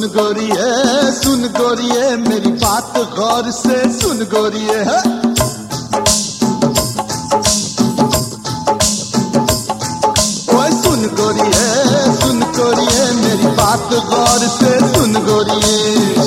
गोरिये मेरी बात गौर से सुन गोरिये है। ओए सुन गोरिये मेरी बात गौर से सुन गोरिये।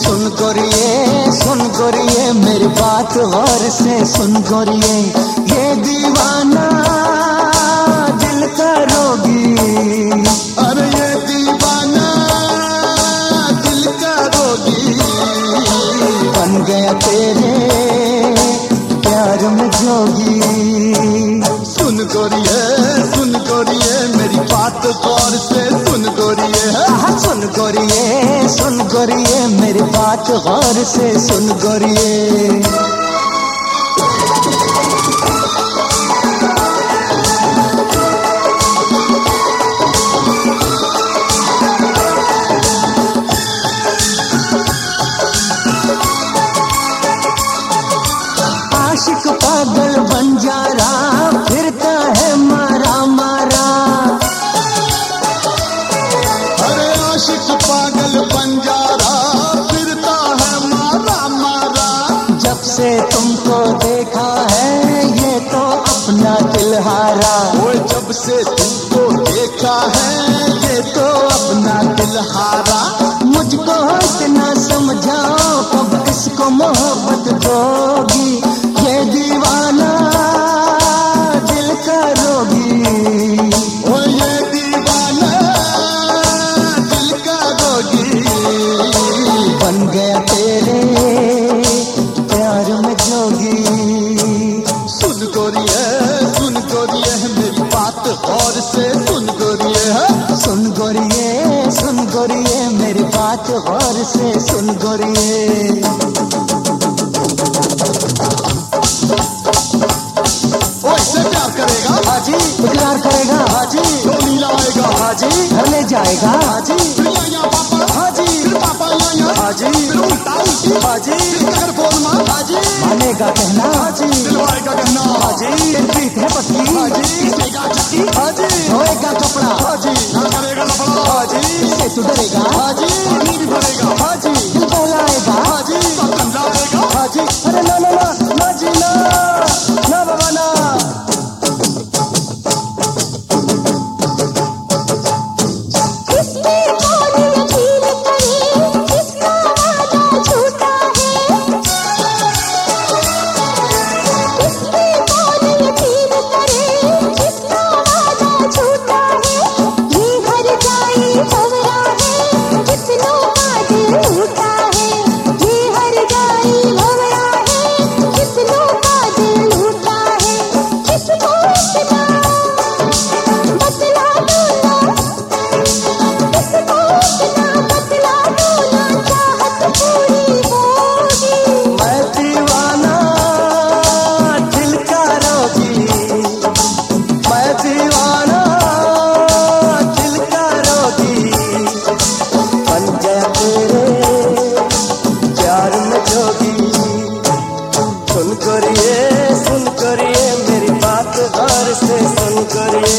सुन गोरिये मेरी बात गौर से सुन गोरिये। ये दीवाना दिल का रोगी, अरे ये दीवाना दिल का रोगी बन गया तेरे प्यार में जोगी। सुन गोरिये मेरी बात गौर से सुन गोरिये है। सुन गोरिये मेरी बात गौर से सुन गोरिये। आशिक पागल बंजारा फिरता है मारा मारा। अरे आशिक पागल बंजारा फिरता है मारा मारा। जब से तुमको देखा है ये तो अपना दिल हारा। ओए जब से तुमको देखा है ये तो अपना दिल हारा। मुझको इतना समझाओ कब इसको मोहब्बत दोगी। ये दीवाना दिल का रोगी, ओ ये दीवाना दिल का रोगी बन गया तेरे प्यार में जोगी। सुन गोरिये मेरी बात गौर से सुन गोरिये है। सुन गोरिये मेरी बात गौर से सुन गोरिये। इससे प्यार करेगा हाजी, प्यार करेगा हाजी, डोली लाएगा हाजी, घर ले जाएगा हाजी, फिर यहाँ पापा हाजी, फिर पापा यहाँ हाजी, फिर उल्टा उल्टी हाजी, फिर फोन मार हाजी, मानेगा कहना हाजी, दिलवाएगा कहना हाजी, प्रीत है पक्की हाजी, इसमेगा चक्की हाजी, धोएगा कपड़ा हाजी, ना करेगा लफड़ा हाजी, इससे सुधरेगा हाजी, पानी भी भरेगा हाजी, दिल बहलाएगा हाजी, बर्तन लाएगा हाजी। अरे ना ना ना ना जी ना ना बाबा ना। सुन करिए मेरी बात गौर से सुन करिए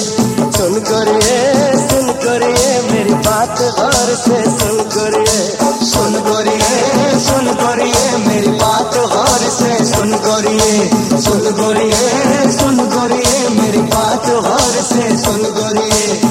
मेरी बात गौर से सुन करिए मेरी बात गौर से सुन करिए मेरी बात गौर से सुन करिए।